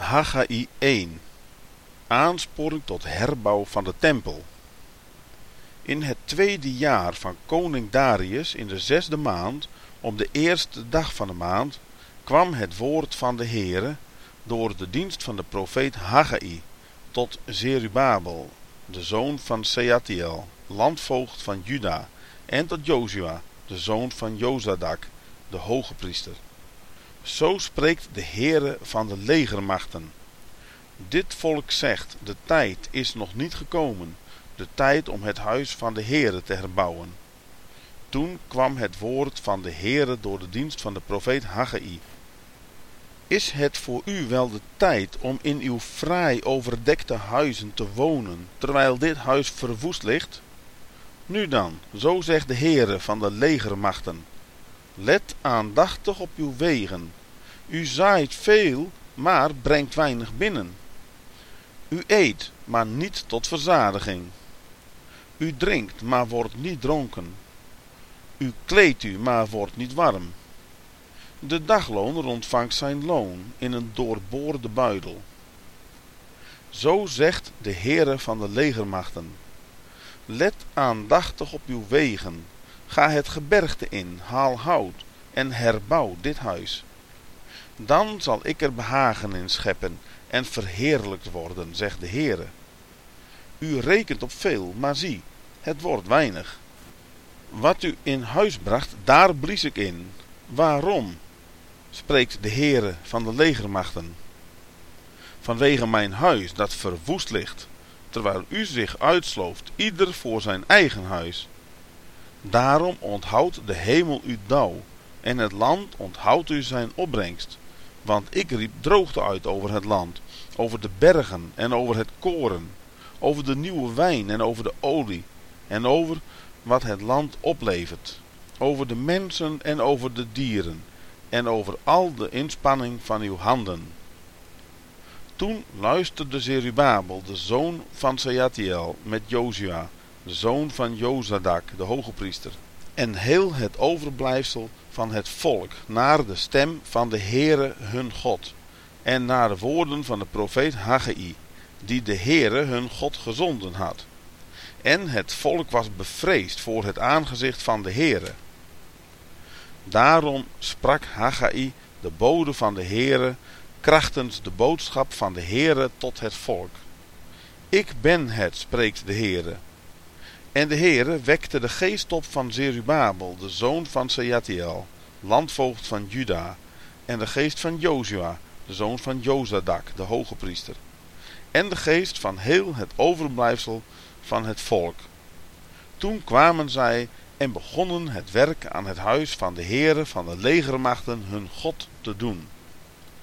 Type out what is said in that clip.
Haggai 1. Aansporing tot herbouw van de tempel. In het 2e jaar van koning Darius in de 6e maand, op de eerste dag van de maand, kwam het woord van de Heere door de dienst van de profeet Haggai tot Zerubabel, de zoon van Sealtiel, landvoogd van Juda, en tot Jozua, de zoon van Jozadak, de hoge priester. Zo spreekt de Heere van de legermachten. Dit volk zegt, de tijd is nog niet gekomen, de tijd om het huis van de Heere te herbouwen. Toen kwam het woord van de Heere door de dienst van de profeet Haggai. Is het voor u wel de tijd om in uw fraai overdekte huizen te wonen, terwijl dit huis verwoest ligt? Nu dan, zo zegt de Heere van de legermachten. Let aandachtig op uw wegen. U zaait veel, maar brengt weinig binnen. U eet, maar niet tot verzadiging. U drinkt, maar wordt niet dronken. U kleedt u, maar wordt niet warm. De dagloner ontvangt zijn loon in een doorboorde buidel. Zo zegt de Heere van de legermachten. Let aandachtig op uw wegen. Ga het gebergte in, haal hout en herbouw dit huis. Dan zal ik er behagen in scheppen en verheerlijkt worden, zegt de Heere. U rekent op veel, maar zie, het wordt weinig. Wat u in huis bracht, daar blies ik in. Waarom? Spreekt de Heere van de legermachten. Vanwege mijn huis dat verwoest ligt, terwijl u zich uitslooft, ieder voor zijn eigen huis. Daarom onthoudt de hemel uw dauw, en het land onthoudt u zijn opbrengst. Want ik riep droogte uit over het land, over de bergen en over het koren, over de nieuwe wijn en over de olie, en over wat het land oplevert, over de mensen en over de dieren, en over al de inspanning van uw handen. Toen luisterde Zerubabel, de zoon van Sealtiel, met Jozua, de zoon van Jozadak, de hoge priester, en heel het overblijfsel van het volk, naar de stem van de Heere hun God, en naar de woorden van de profeet Haggai, die de Heere hun God gezonden had. En het volk was bevreesd voor het aangezicht van de Heere. Daarom sprak Haggai, de bode van de Heere, krachtens de boodschap van de Heere tot het volk. Ik ben het, spreekt de Heere. En de Heere wekte de geest op van Zerubabel, de zoon van Sealtiel, landvoogd van Juda, en de geest van Jozua, de zoon van Jozadak, de hoge priester, en de geest van heel het overblijfsel van het volk. Toen kwamen zij en begonnen het werk aan het huis van de Heere van de legermachten hun God te doen.